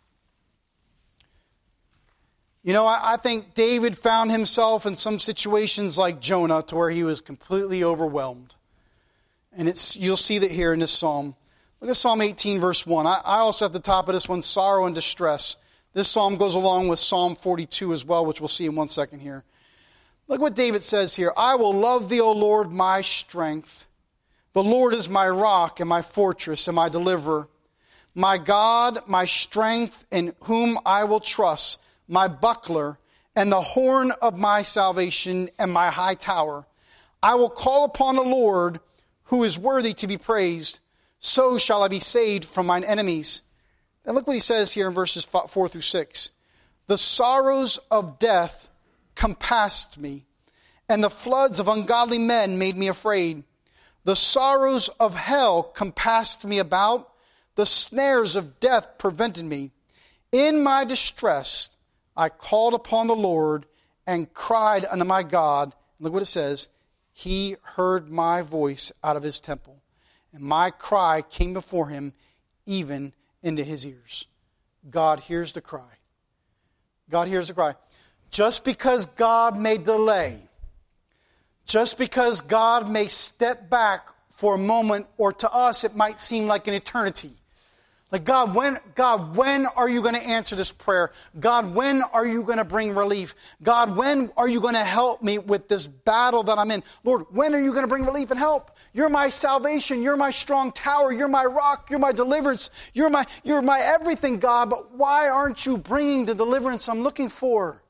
You know, I think David found himself in some situations like Jonah to where he was completely overwhelmed. And you'll see that here in this psalm. Look at Psalm 18, verse 1. I also at the top of this one, sorrow and distress. This psalm goes along with Psalm 42 as well, which we'll see in 1 second here. Look what David says here. I will love thee, O Lord, my strength. The Lord is my rock and my fortress and my deliverer. My God, my strength, in whom I will trust, my buckler and the horn of my salvation and my high tower. I will call upon the Lord, who is worthy to be praised. So shall I be saved from mine enemies. And look what he says here in verses 4 through 6. The sorrows of death compassed me, and the floods of ungodly men made me afraid. The sorrows of hell compassed me about. The snares of death prevented me. In my distress, I called upon the Lord and cried unto my God. Look what it says. He heard my voice out of his temple, and my cry came before him, even into his ears. God hears the cry. God hears the cry. Just because God may delay, just because God may step back for a moment, or to us it might seem like an eternity. Like, God, when are you going to answer this prayer? God, when are you going to bring relief? God, when are you going to help me with this battle that I'm in? Lord, when are you going to bring relief and help? You're my salvation. You're my strong tower. You're my rock. You're my deliverance. You're my everything, God. But why aren't you bringing the deliverance I'm looking for?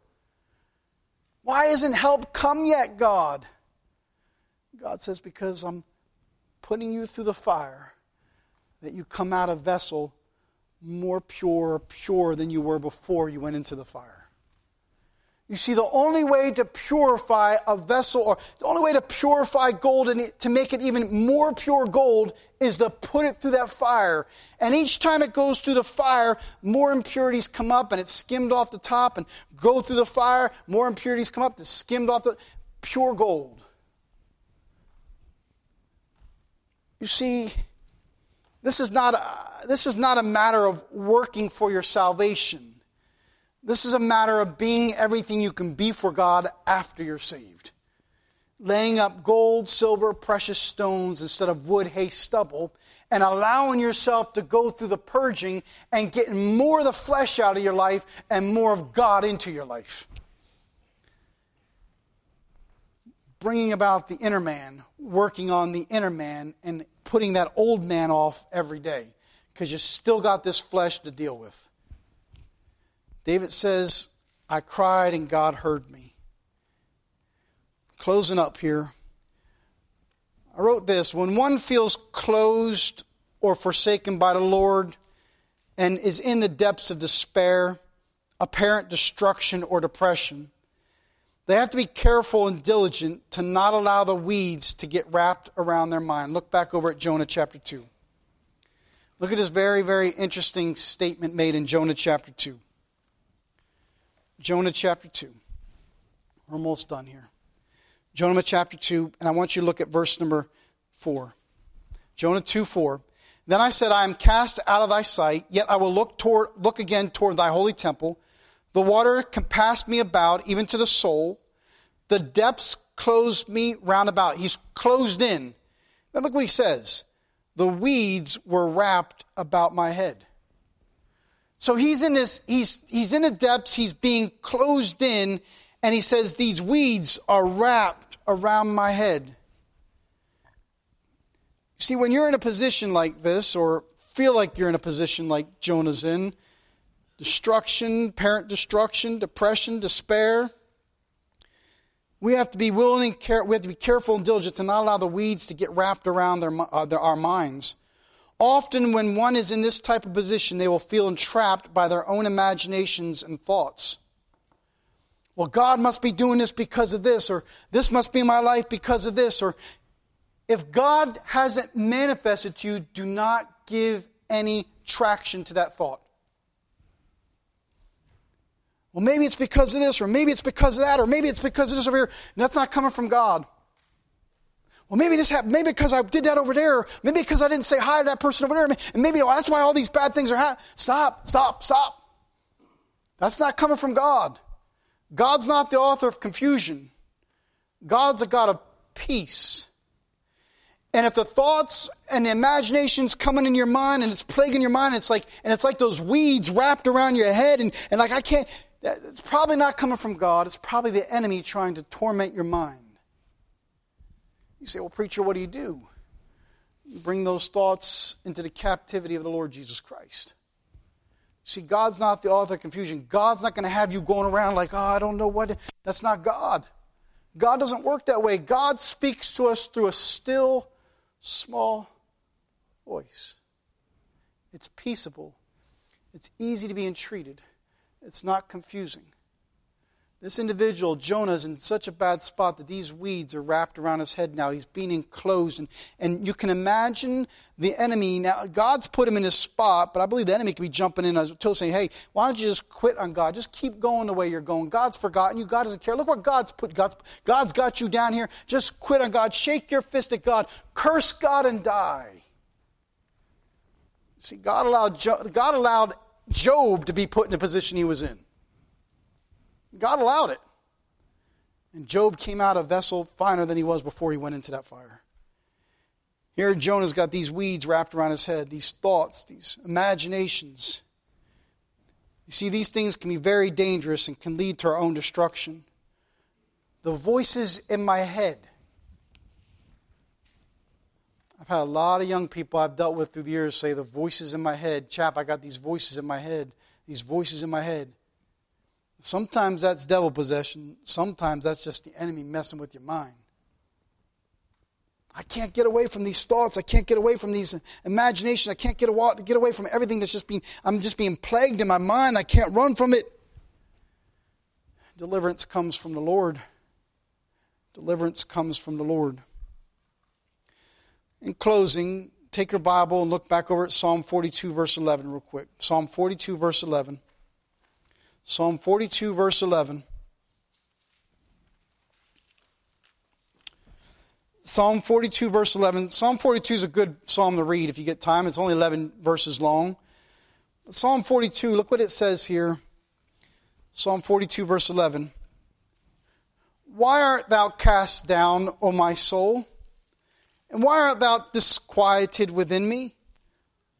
Why isn't help come yet, God? God says, because I'm putting you through the fire, that you come out a vessel more pure than you were before you went into the fire. You see, the only way to purify a vessel, or the only way to purify gold and to make it even more pure gold, is to put it through that fire. And each time it goes through the fire, more impurities come up, and it's skimmed off the top, and go through the fire, more impurities come up, it's skimmed off the pure gold. You see, this is not a matter of working for your salvation. This is a matter of being everything you can be for God after you're saved. Laying up gold, silver, precious stones instead of wood, hay, stubble, and allowing yourself to go through the purging and getting more of the flesh out of your life and more of God into your life. Bringing about the inner man, working on the inner man, and putting that old man off every day, because you still got this flesh to deal with. David says, I cried and God heard me. Closing up here, I wrote this: when one feels closed or forsaken by the Lord and is in the depths of despair, apparent destruction, or depression, they have to be careful and diligent to not allow the weeds to get wrapped around their mind. Look back over at Jonah chapter 2. Look at this very, very interesting statement made in Jonah chapter 2. Jonah chapter 2. We're almost done here. Jonah chapter 2, and I want you to look at verse number 4. Jonah 2:4. Then I said, I am cast out of thy sight, yet I will look again toward thy holy temple. The water compassed me about, even to the soul. The depths closed me round about. He's closed in. Now look what he says. The weeds were wrapped about my head. So he's in the depths, he's being closed in, and he says these weeds are wrapped around my head. See, when you're in a position like this, or feel like you're in a position like Jonah's in, destruction, apparent destruction, depression, despair, we have to be willing, we have to be careful and diligent to not allow the weeds to get wrapped around our minds. Often when one is in this type of position, they will feel entrapped by their own imaginations and thoughts. Well, God must be doing this because of this, or this must be my life because of this, or if God hasn't manifested to you, do not give any traction to that thought. Well, maybe it's because of this, or maybe it's because of that, or maybe it's because of this over here. And that's not coming from God. Well, maybe this happened. Maybe because I did that over there. Or maybe because I didn't say hi to that person over there. And maybe that's why all these bad things are happening. Stop. That's not coming from God. God's not the author of confusion. God's a God of peace. And if the thoughts and the imaginations coming in your mind and it's plaguing your mind, it's like those weeds wrapped around your head and like I can't. It's probably not coming from God. It's probably the enemy trying to torment your mind. You say, well, preacher, what do? You bring those thoughts into the captivity of the Lord Jesus Christ. See, God's not the author of confusion. God's not going to have you going around like, I don't know what. That's not God. God doesn't work that way. God speaks to us through a still, small voice. It's peaceable. It's easy to be entreated. It's not confusing. This individual, Jonah, is in such a bad spot that these weeds are wrapped around his head now. He's being enclosed. And you can imagine the enemy. Now, God's put him in this spot, but I believe the enemy could be jumping in as well, saying, hey, why don't you just quit on God? Just keep going the way you're going. God's forgotten you. God doesn't care. Look what God's put. God's got you down here. Just quit on God. Shake your fist at God. Curse God and die. See, God allowed Job to be put in the position he was in. God allowed it. And Job came out a vessel finer than he was before he went into that fire. Here Jonah's got these weeds wrapped around his head, these thoughts, these imaginations. You see, these things can be very dangerous and can lead to our own destruction. The voices in my head. I've had a lot of young people I've dealt with through the years say, the voices in my head. Chap, I got these voices in my head. These voices in my head. Sometimes that's devil possession. Sometimes that's just the enemy messing with your mind. I can't get away from these thoughts. I can't get away from these imaginations. I can't get away from everything that's I'm just being plagued in my mind. I can't run from it. Deliverance comes from the Lord. Deliverance comes from the Lord. In closing, take your Bible and look back over at Psalm 42, verse 11 real quick. Psalm 42, verse 11. Psalm 42, verse 11. Psalm 42, verse 11. Psalm 42 is a good psalm to read if you get time. It's only 11 verses long. But Psalm 42, look what it says here. Psalm 42, verse 11. Why art thou cast down, O my soul? And why art thou disquieted within me?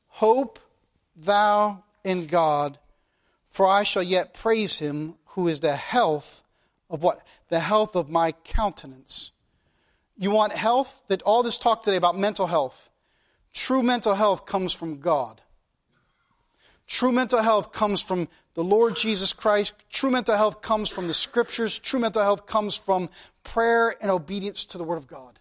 Hope thou in God, for I shall yet praise him who is the health of what? The health of my countenance. You want health? That all this talk today about mental health. True mental health comes from God. True mental health comes from the Lord Jesus Christ. True mental health comes from the Scriptures. True mental health comes from prayer and obedience to the Word of God.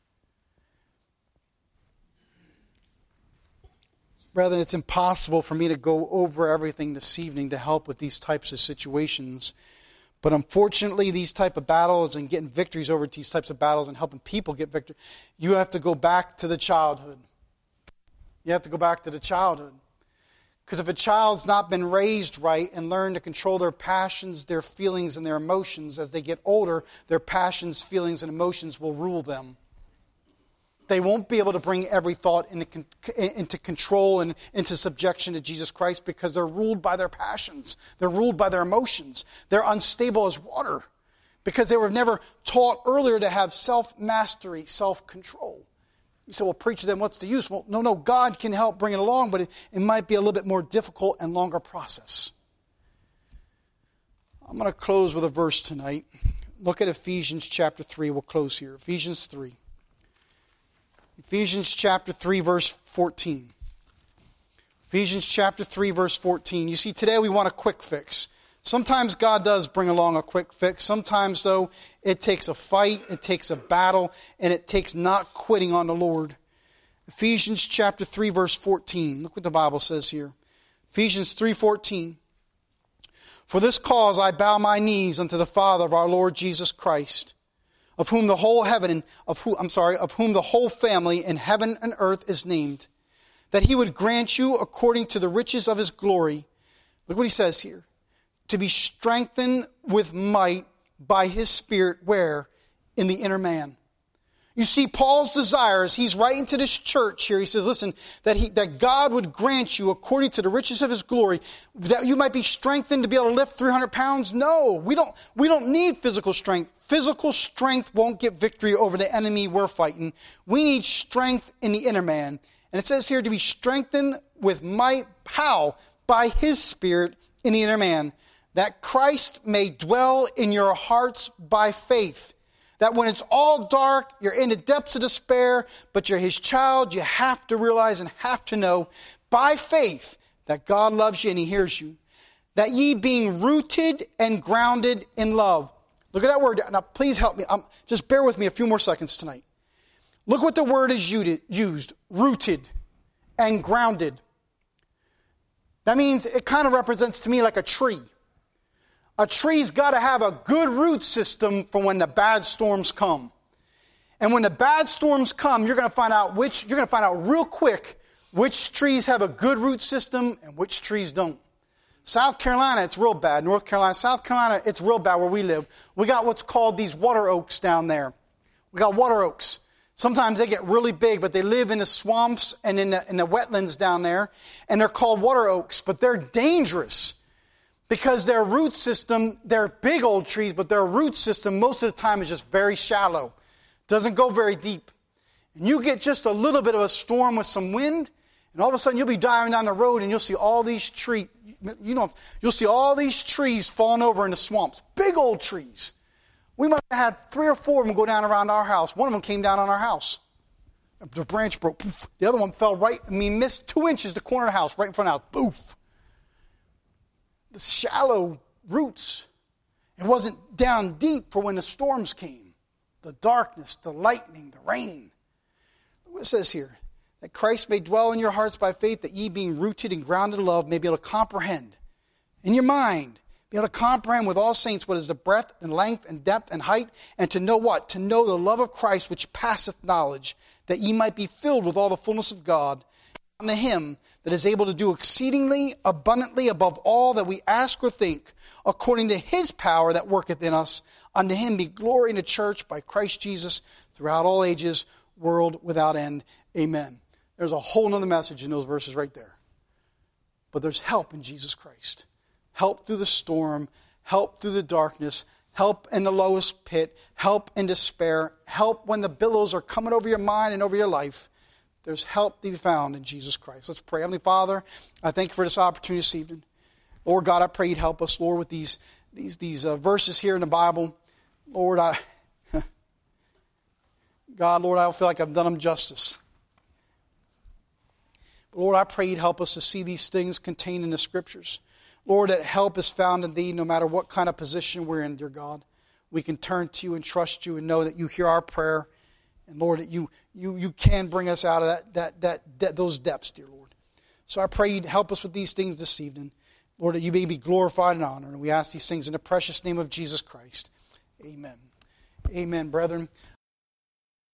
Brethren, it's impossible for me to go over everything this evening to help with these types of situations. But unfortunately, these type of battles and getting victories over these types of battles and helping people get victory, you have to go back to the childhood. You have to go back to the childhood. Because if a child's not been raised right and learned to control their passions, their feelings, and their emotions, as they get older, their passions, feelings, and emotions will rule them. They won't be able to bring every thought into control and into subjection to Jesus Christ because they're ruled by their passions. They're ruled by their emotions. They're unstable as water because they were never taught earlier to have self-mastery, self-control. You say, well, preacher, then what's the use? Well, no, God can help bring it along, but it might be a little bit more difficult and longer process. I'm going to close with a verse tonight. Look at Ephesians chapter 3. We'll close here. Ephesians 3. Ephesians chapter 3, verse 14. Ephesians chapter 3, verse 14. You see, today we want a quick fix. Sometimes God does bring along a quick fix. Sometimes, though, it takes a fight, it takes a battle, and it takes not quitting on the Lord. Ephesians chapter 3, verse 14. Look what the Bible says here. Ephesians 3:14. For this cause I bow my knees unto the Father of our Lord Jesus Christ, of whom the whole family in heaven and earth is named, that he would grant you according to the riches of his glory. Look what he says here. To be strengthened with might by his Spirit, where? In the inner man. You see, Paul's desires, he's writing to this church here. He says, listen, that God would grant you, according to the riches of his glory, that you might be strengthened to be able to lift 300 pounds. No, we don't need physical strength. Physical strength won't get victory over the enemy we're fighting. We need strength in the inner man. And it says here to be strengthened with might. How? By his Spirit in the inner man, that Christ may dwell in your hearts by faith. That when it's all dark, you're in the depths of despair, but you're his child, you have to realize and have to know by faith that God loves you and he hears you. That ye being rooted and grounded in love. Look at that word. Now please help me. Just bear with me a few more seconds tonight. Look what the word is used. Rooted and grounded. That means it kind of represents to me like a tree. A tree's got to have a good root system for when the bad storms come. And when the bad storms come, you're going to find out real quick which trees have a good root system and which trees don't. South Carolina, it's real bad. North Carolina, South Carolina, it's real bad where we live. We got what's called these water oaks down there. We got water oaks. Sometimes they get really big, but they live in the swamps and in the wetlands down there. And they're called water oaks, but they're dangerous. Because their root system, they're big old trees, but their root system most of the time is just very shallow. Doesn't go very deep. And you get just a little bit of a storm with some wind, and all of a sudden you'll be driving down the road and you'll see all these trees. You'll see all these trees falling over in the swamps. Big old trees. We might have had 3 or 4 of them go down around our house. One of them came down on our house. The branch broke. Poof. The other one fell missed 2 inches the corner of the house, right in front of the house. Poof. The shallow roots. It wasn't down deep for when the storms came. The darkness, the lightning, the rain. Look what it says here. That Christ may dwell in your hearts by faith, that ye being rooted and grounded in love may be able to comprehend in your mind, be able to comprehend with all saints what is the breadth and length and depth and height, and to know what? To know the love of Christ which passeth knowledge, that ye might be filled with all the fullness of God. Unto him that is able to do exceedingly abundantly above all that we ask or think, according to his power that worketh in us. Unto him be glory in the church by Christ Jesus throughout all ages, world without end. Amen. There's a whole nother message in those verses right there. But there's help in Jesus Christ. Help through the storm, help through the darkness, help in the lowest pit, help in despair, help when the billows are coming over your mind and over your life. There's help to be found in Jesus Christ. Let's pray. Heavenly Father, I thank you for this opportunity this evening. Lord God, I pray you'd help us, Lord, with these verses here in the Bible. Lord, God, Lord, I don't feel like I've done them justice. But Lord, I pray you'd help us to see these things contained in the Scriptures. Lord, that help is found in Thee no matter what kind of position we're in, dear God. We can turn to you and trust you and know that you hear our prayer. And Lord, that you can bring us out of those depths, dear Lord. So I pray you'd help us with these things this evening. Lord, that you may be glorified and honored. And we ask these things in the precious name of Jesus Christ. Amen. Amen, brethren.